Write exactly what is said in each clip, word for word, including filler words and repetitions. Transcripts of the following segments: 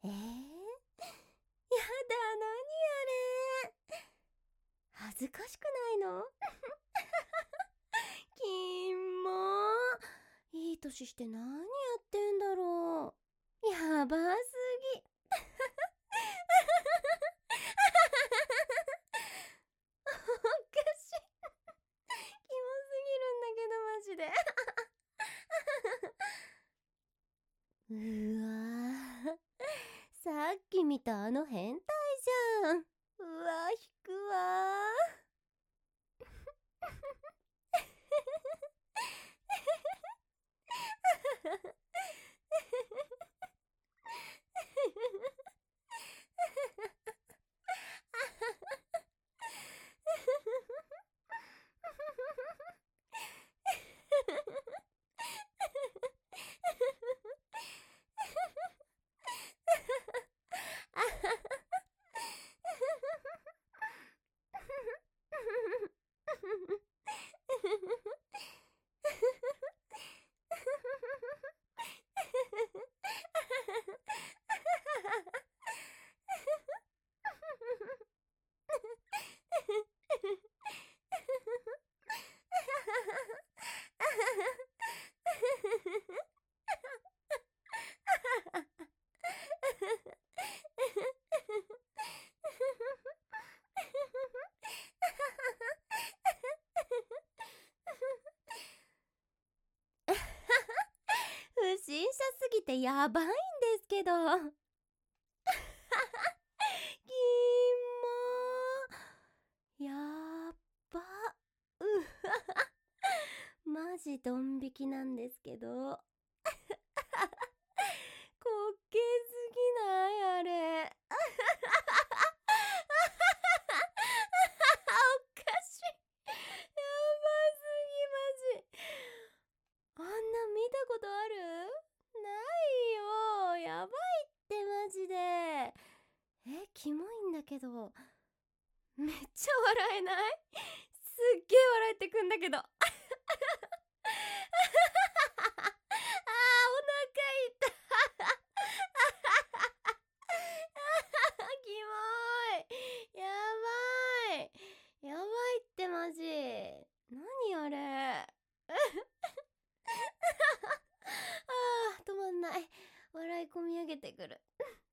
えー、やだ、何あれ。恥ずかしくないの？きんもー。いい年して何やってんだろう。やばすぎ。おかしい。キモすぎるんだけど、マジで。うわー、さっき見たあの変態じゃん。うわ、引くわ不審者すぎてやばいんですけど。きんもー。やっば。うわ。マジドン引きなんですけど。こっけすぎないあれ。おかしい。やばすぎ、マジ。あんな見たことある？ないよ。やばいってマジで。え、キモいんだけど。めっちゃ笑えない？すっげえ笑えてくんだけど。あー、お腹痛い。キモい。やばい。やばいってマジ。何あれ。あー、止まんない。笑い込み上げてくる。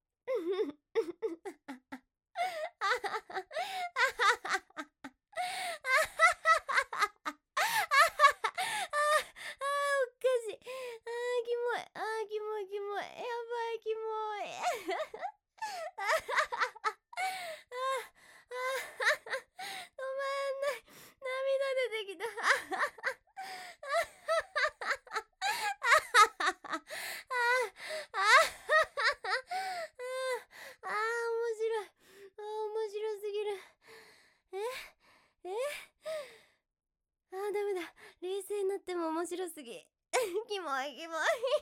面白すぎ。キモいキモい。キモい。キモ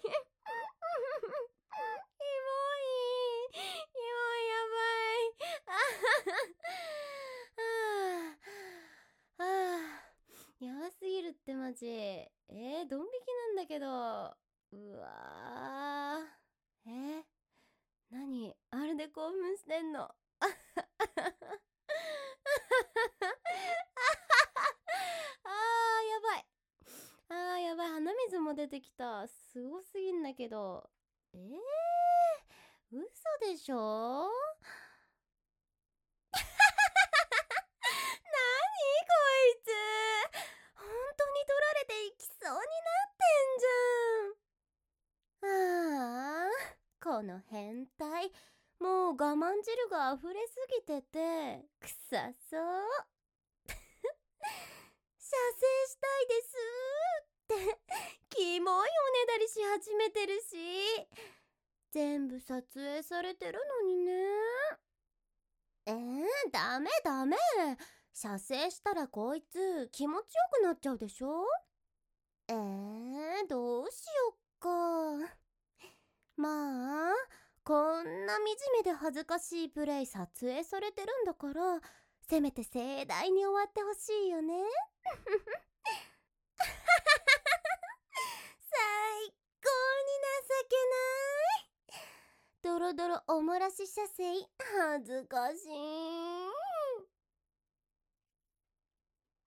い。キモい、やばい。ああ、やばすぎるってマジ。えー、ドン引きなんだけど。うわー。えー、何あれで興奮してんの？あー、やばい。あー、やばい。鼻水も出てきた。すごすぎんだけど。えー、嘘でしょ？なにこいつ。本当に取られていきそうになってんじゃん。あー、この変態。もう我慢汁が溢れすぎてて臭そう。射精したいですってキモいおねだりし始めてるし、全部撮影されてるのにね。えー、ダメダメ。射精したらこいつ気持ちよくなっちゃうでしょ。えー、どうしよっか。まあこんな惨めで恥ずかしいプレイ撮影されてるんだから、せめて盛大に終わってほしいよね。最高に情けない。泥ドロドロおもらし射精恥ずかしい。